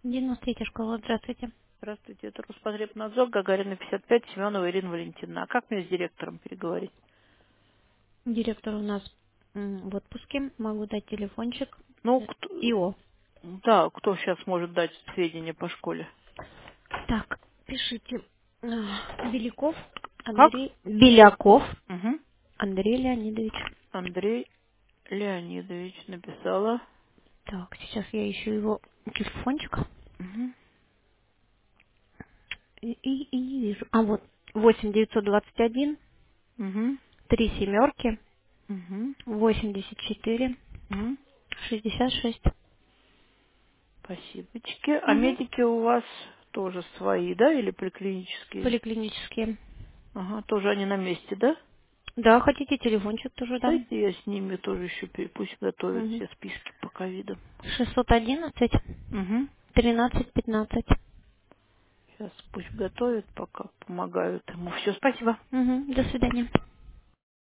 93-я школа, здравствуйте. Здравствуйте, это Роспотребнадзор, Гагарина, 55, Семенова Ирина Валентиновна. А как мне с директором переговорить? Директор у нас в отпуске. Могу дать телефончик. Ну, ИО. да, кто сейчас может дать сведения по школе? Так, пишите. Беляков Как? Андрей. Беляков Угу. Андрей Леонидович. Андрей Леонидович написала. Так, сейчас я ищу его телефончик. Угу. И не вижу. А вот 8921 Угу. 3 семерки Угу. 84 Угу. 66. Спасибочки. А Угу. медики у вас тоже свои, да, или приклинические? Поликлинические. Ага, тоже они на месте, да? Да, хотите телефончик тоже дам? Дайте я с ними тоже еще пусть готовят Угу. все списки по ковиду. 611 Угу. 13 15. Сейчас пусть готовят, пока помогают ему. Все, спасибо. До свидания.